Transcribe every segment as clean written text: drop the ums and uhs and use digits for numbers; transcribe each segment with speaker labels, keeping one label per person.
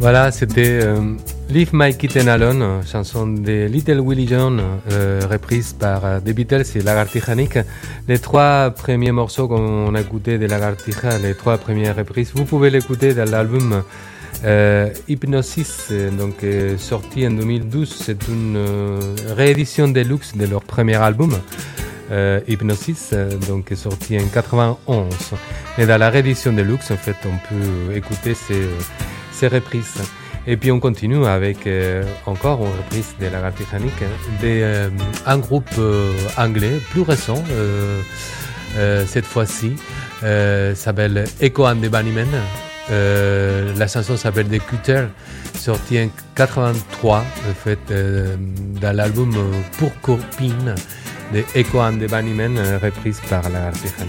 Speaker 1: Voilà, c'était Leave My Kitten Alone, chanson de Little Willie John, reprise par The Beatles et Lagartija. Les trois premiers morceaux qu'on a écoutés de Lagartija, les trois premières reprises, vous pouvez l'écouter dans l'album Hypnosis, donc sorti en 2012. C'est une réédition deluxe de leur premier album. Hypnosis, donc est sorti en 91. Et dans la réédition deluxe, en fait, on peut écouter ces reprises. Et puis on continue avec encore une reprise de Lagartija, un groupe anglais plus récent, cette fois-ci, s'appelle Echo and the Bunnymen. La chanson s'appelle The Cutter, sortie en 83, en fait, dans l'album Pour Copine de Echo and the Bunnymen, reprise par Lagartija.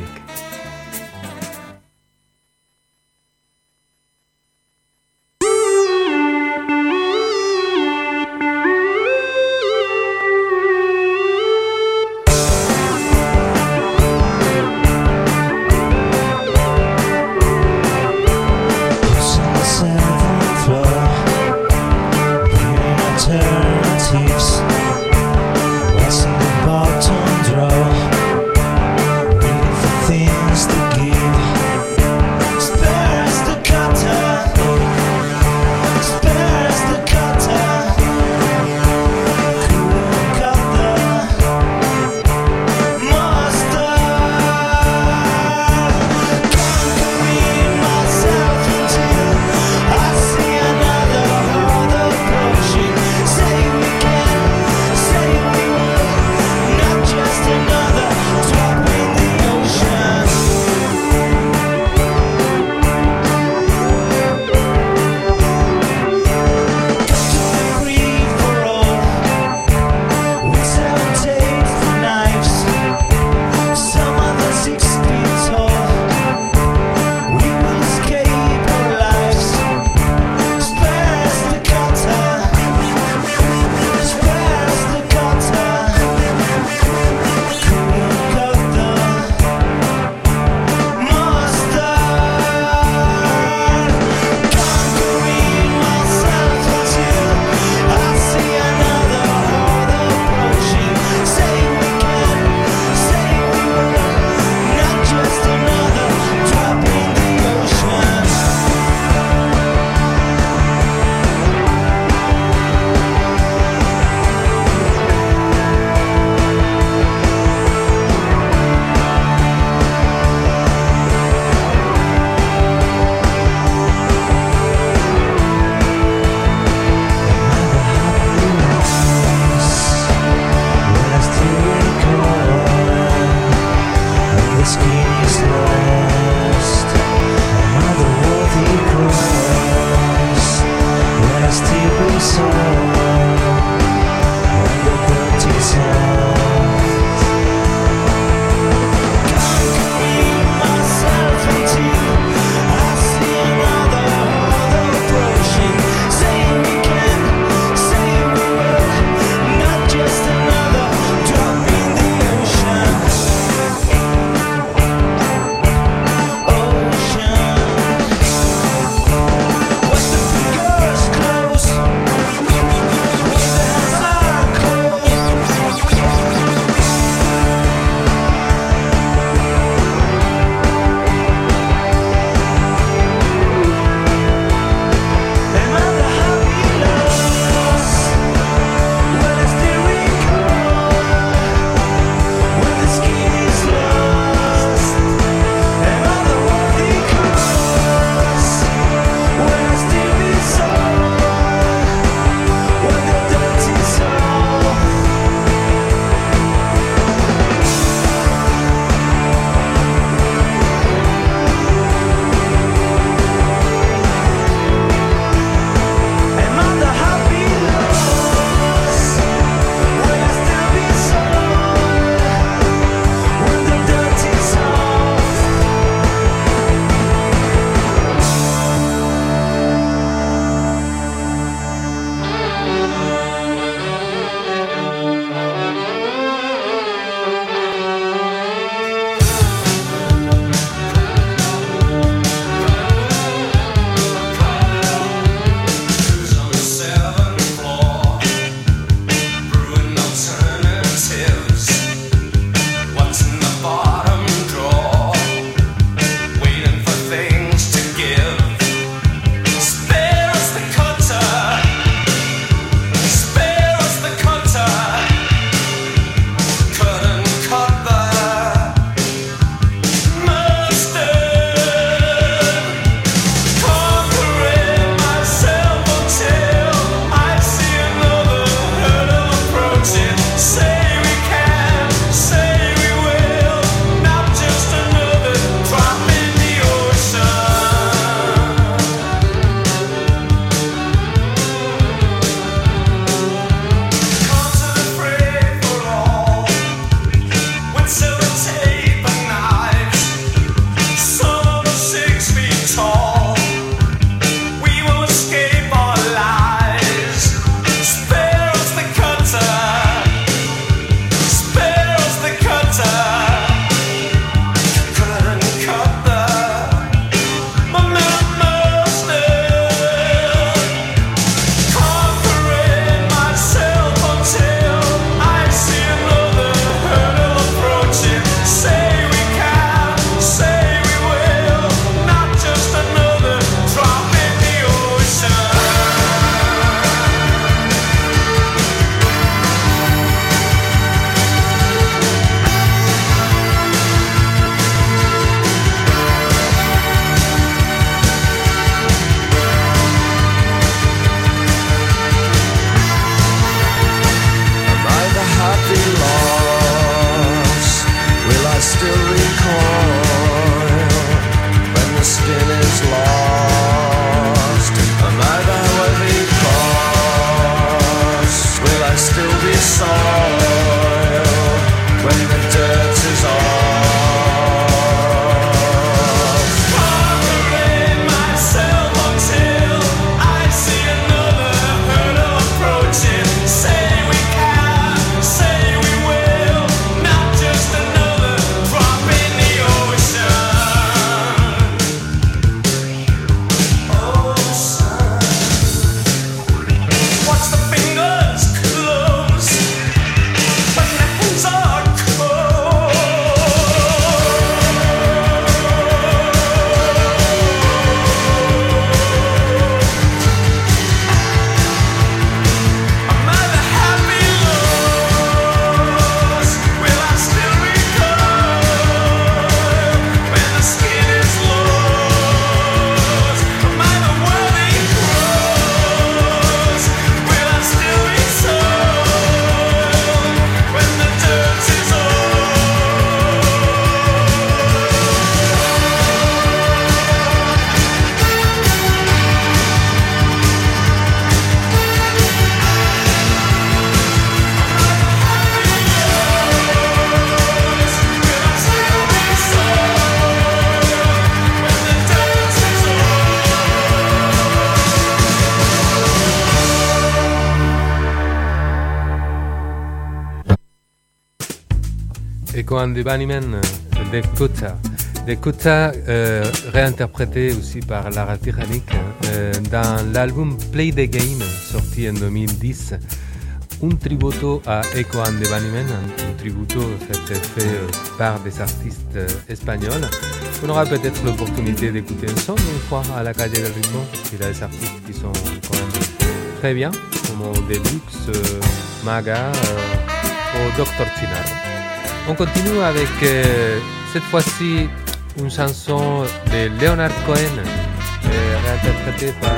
Speaker 1: Echo and the Bunnymen de Kota. De Kota, réinterprété aussi par Lara Tiranik dans l'album Play the Game, sorti en 2010. Un tributo à Echo and the Bunnymen, un tributo fait par des artistes espagnols. On aura peut-être l'opportunité d'écouter ensemble une fois à la Calle del Ritmo. Il y a des artistes qui sont quand même très bien, comme Deluxe, Maga ou Dr. Chinaro. On continue avec cette fois-ci une chanson de Leonard Cohen, réinterprétée par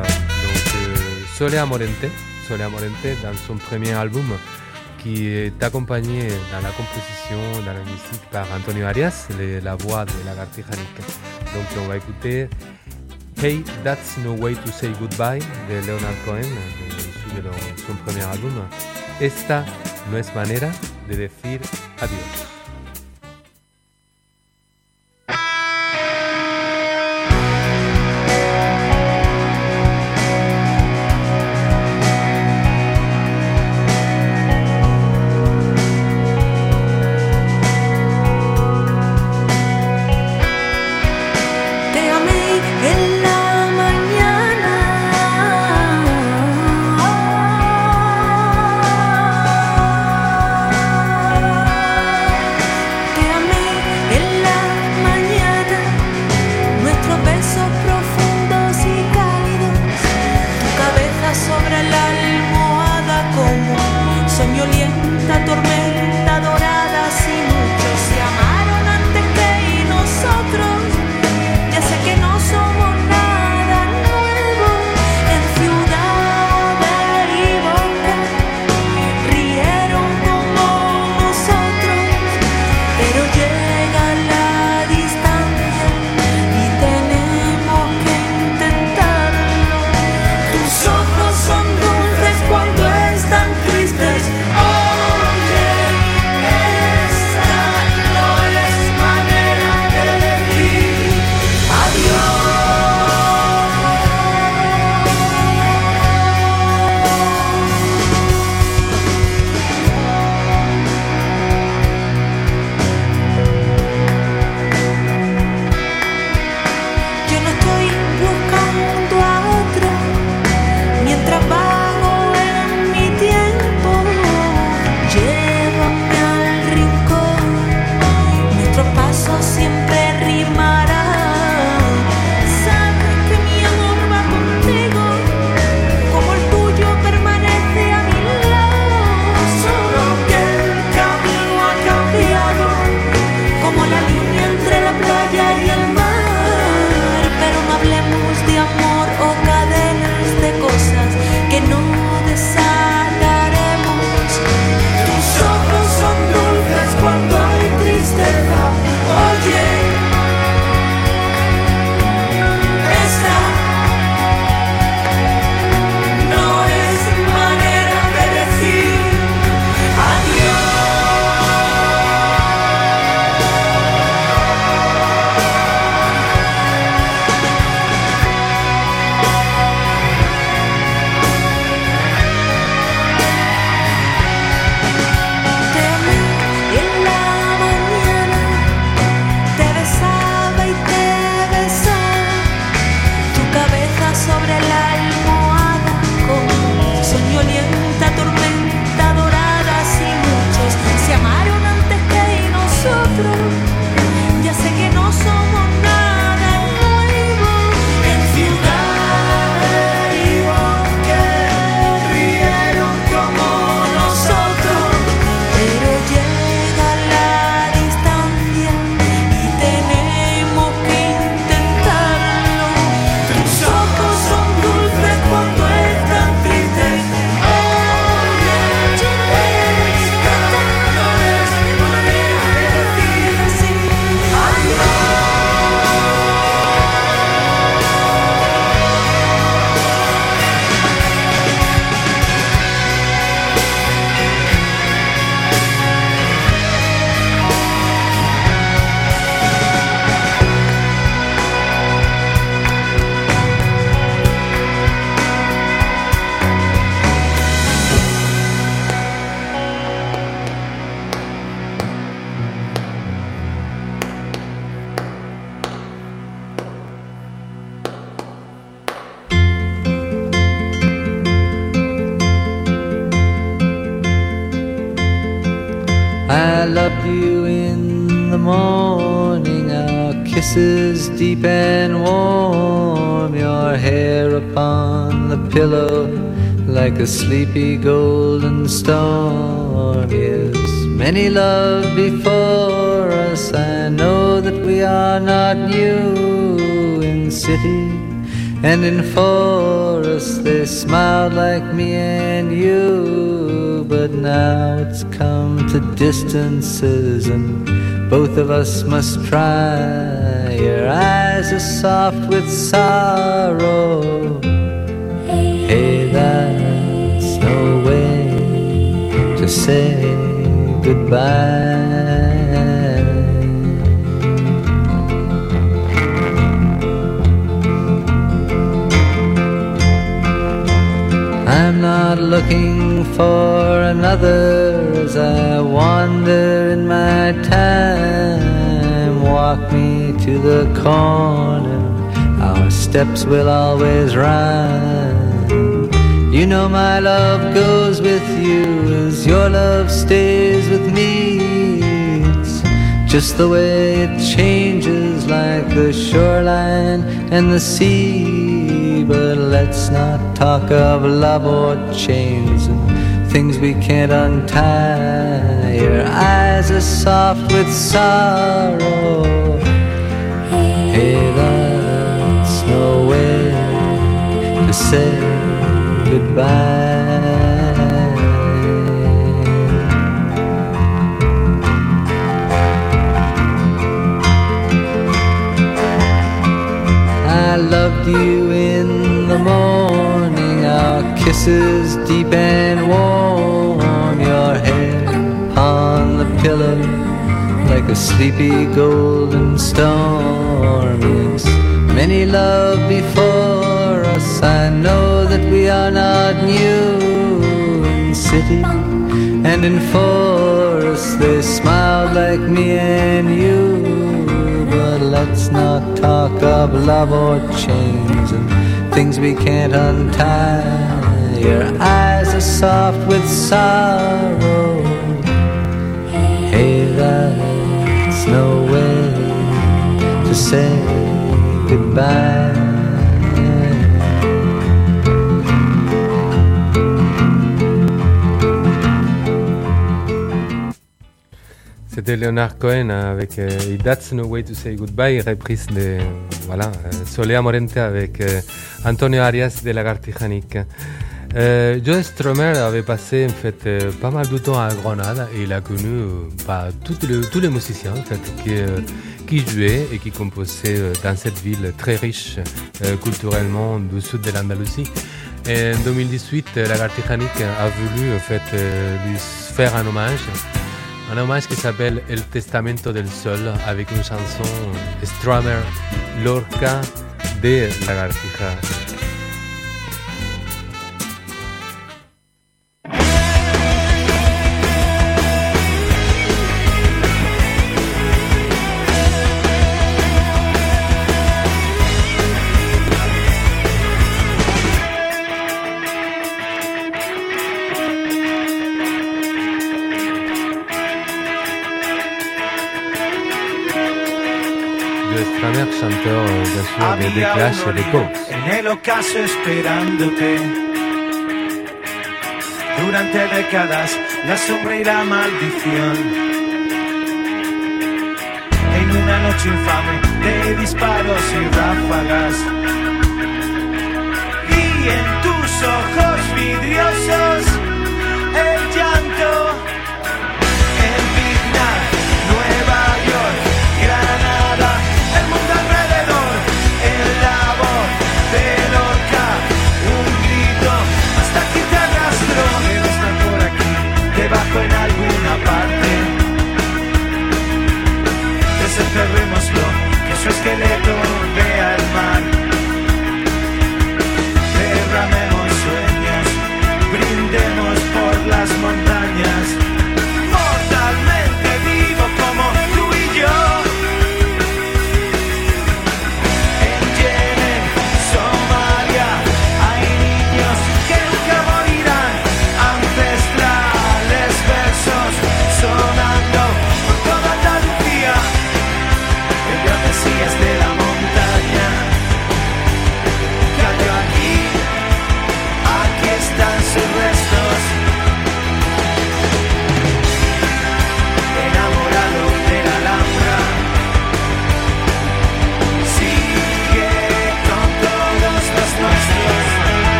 Speaker 1: Solea Morente. Solea Morente dans son premier album qui est accompagné dans la composition, dans la musique par Antonio Arias, la voix de Lagartijanik. Donc on va écouter Hey, That's No Way to Say Goodbye de Leonard Cohen, issu de son premier album. Esta no es manera de decir adiós.
Speaker 2: loved you in the morning, our kisses deep and warm, your hair upon the pillow like a sleepy golden storm. Yes, many love before us, I know that we are not new. In city and in forest they smiled like me and you, but now it's come to distances and both of us must try. Your eyes are soft with sorrow. Hey, that's no way to say goodbye. I'm not looking for another as I wander in my time. Walk me to the corner, our steps will always rhyme. You know my love goes with you as your love stays with me. It's just the way it changes like the shoreline and the sea. But let's not talk of love or chains and things we can't untie. Your eyes are soft with sorrow. Hey, that's no way to say goodbye. I loved you in the morning, our kisses deep and warm, your hair on the pillow like a sleepy golden storm. Yes, many love before us, I know that we are not new. In city and in forest they smiled like me and you, but let's not talk of love or chains and things we can't untie. Your eyes are soft with sorrow. Hey, that's no way to say goodbye.
Speaker 1: C'était Leonard Cohen avec That's No Way to Say Goodbye, reprise de Solea Morente avec Antonio Arias de Lagartijanic. Joe Strummer avait passé en fait pas mal de temps à Grenade et il a connu tous les musiciens en fait, qui jouaient et qui composaient dans cette ville très riche culturellement du sud de l'Andalousie. Et en 2018, Lagartijanic a voulu en fait lui faire un hommage qui s'appelle El Testamento del Sol avec une chanson Strummer Lorca de Lagartija. Strummer, chanteur bien sûr de The Clash et des Pogues.
Speaker 3: En el ocaso esperándote. Durante décadas la sombra y la maldición. En una noche infame de disparos y ráfagas. Y en tus ojos vidriosos el llanto. En Vietnam, Nueva York, Granada, el mundo alrededor, en la voz de Lorca, un grito, hasta aquí te arrastro, debe estar por aquí, debajo en alguna parte. Desenterrémoslo, que su esqueleto vea el mar.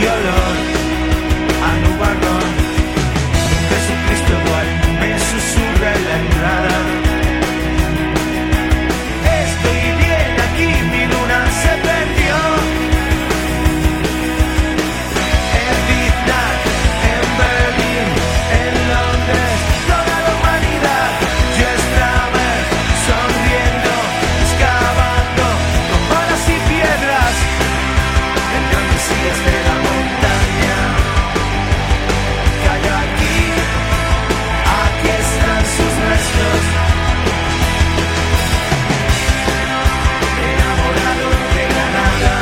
Speaker 3: y olor a nubarrón. Jesucristo igual me susurra en la entrada. Estoy bien aquí, mi luna se perdió. En Vietnam, en Berlín, en Londres, toda la humanidad. Yo Stramer, sonriendo, excavando con balas y piedras en grandes sillas de la montaña. Calla aquí, aquí están sus restos. Enamorado de la nada,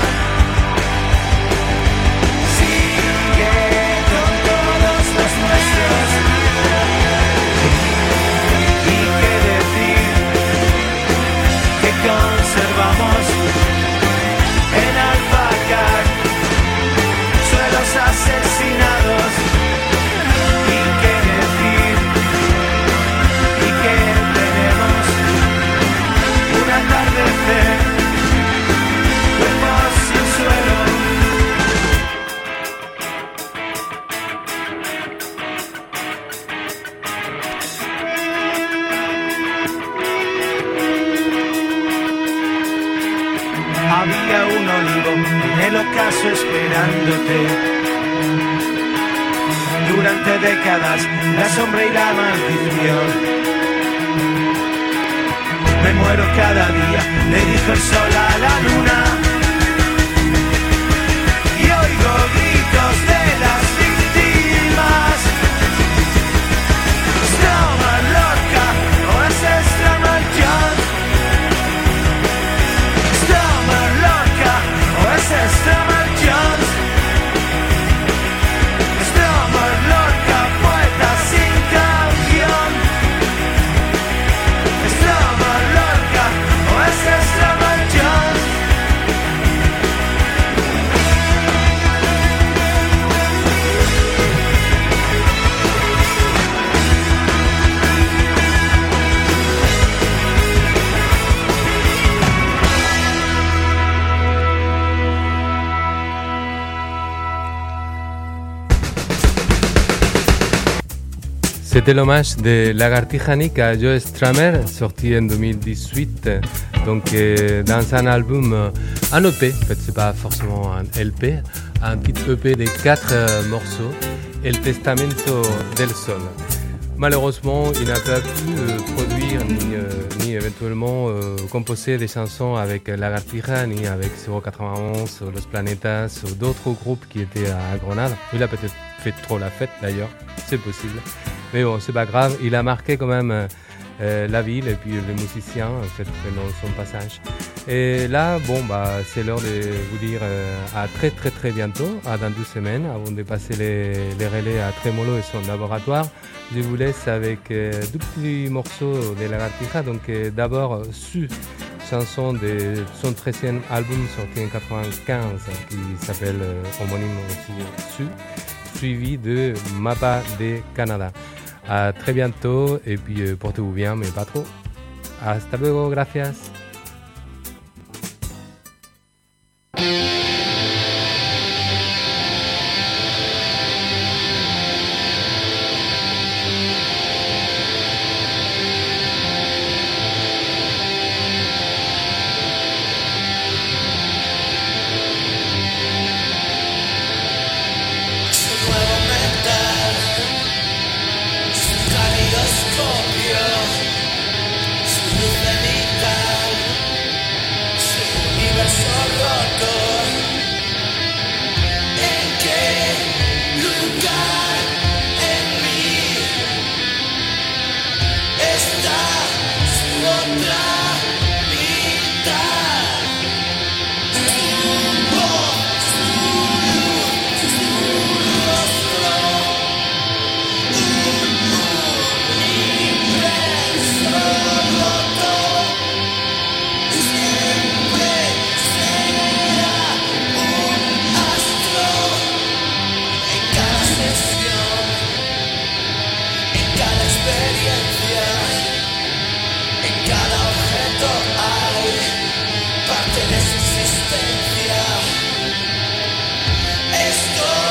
Speaker 3: sigue con todos los nuestros. Y qué decir que conservamos en Alfacar suelos asesinados. Y qué decir y que tenemos un atardecer, cuerpos sin suelo. Había un olivo en el ocaso esperándote. Durante décadas, la sombra y la maldición. Me muero cada día, le dijo el sol a la luna. Y oigo gritos de las víctimas. Stroma Lorca, o es Stroma Jones. Stroma Lorca, o es Stroma Jones. Stroma Lorca, poeta sin canción. Stroma Lorca, o es Stroma Jones.
Speaker 1: C'était l'hommage de Lagartija Nick à Joe Stramer, sorti en 2018, donc dans un album, un EP, en fait c'est pas forcément un LP, un petit EP de 4 morceaux, El Testamento del Sol. Malheureusement, il n'a pas pu produire ni éventuellement composer des chansons avec Lagartija, ni avec 091, Los Planetas ou d'autres groupes qui étaient à Grenade. Il a peut-être fait trop la fête d'ailleurs, c'est possible. Mais bon, c'est pas grave, il a marqué quand même la ville et puis les musiciens en fait dans son passage. Et là, bon, bah, c'est l'heure de vous dire à très bientôt, à dans 12 semaines, avant de passer les relais à Tremolo et son laboratoire. Je vous laisse avec deux petits morceaux de Lagartija. Donc d'abord, Su, chanson de son 13e album sorti en 95 qui s'appelle homonyme aussi Su, suivi de Mapa de Canada. À très bientôt et puis portez-vous bien, mais pas trop. Hasta luego, gracias.
Speaker 4: Esto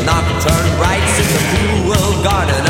Speaker 4: nocturne rites in the cruel garden